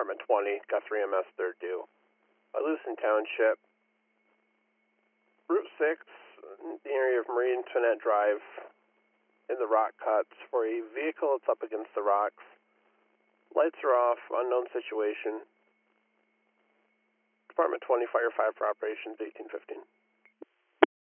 Department 20, Guthrie MS, third due. Lucin Township, Route 6, the area of Marie Antoinette Drive, in the rock cuts, for a vehicle that's up against the rocks. Lights are off, unknown situation. Department 20, Fire 5 for operations 1815.